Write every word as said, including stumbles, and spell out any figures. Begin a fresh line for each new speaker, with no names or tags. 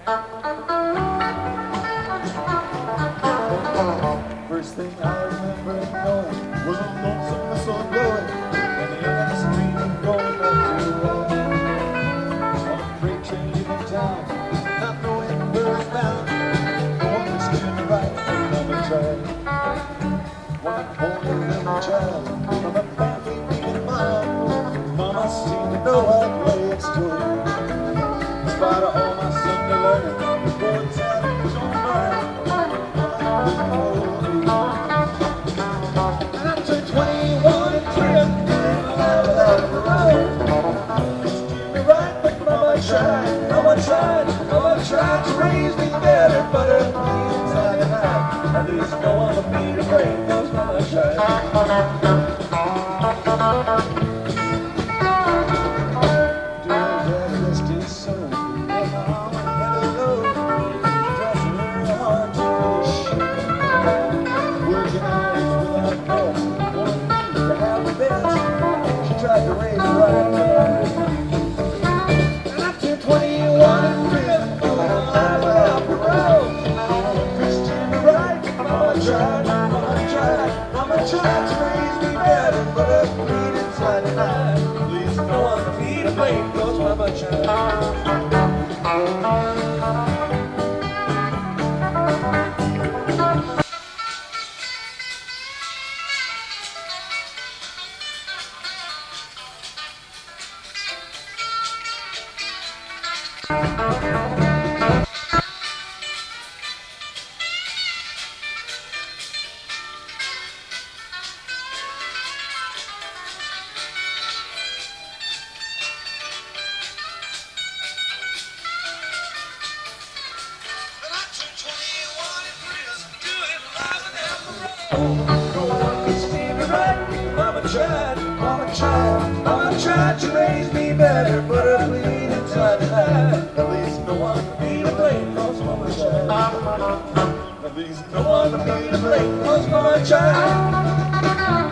First thing I remember knowing was a lonesome whistle blowing and the young street going up to road. On a freight train leaving town, not knowing where it's bound. Going to steer the right and on the track. When I hold a little child from a family leaving mine, Mama seemed to know what way it's going. In spite of all my Sunday learning, the boys had it on mine. And I turned twenty-one and trimmed and I was out of the road. Steer me right, but Mama tried, Mama tried, Mama tried to raise me better, but her feelings I denied. At least no one would be to break those Mama tried. Tried to raise me better, but her greed inside and I. At least no one for me to blame, cause Mama tried. No one could steer me right. Mama tried, Mama tried, Mama tried to raise me better, but her bleed inside and I. At least no one for me to blame, cause Mama tried. At least no one for me to blame, cause Mama tried.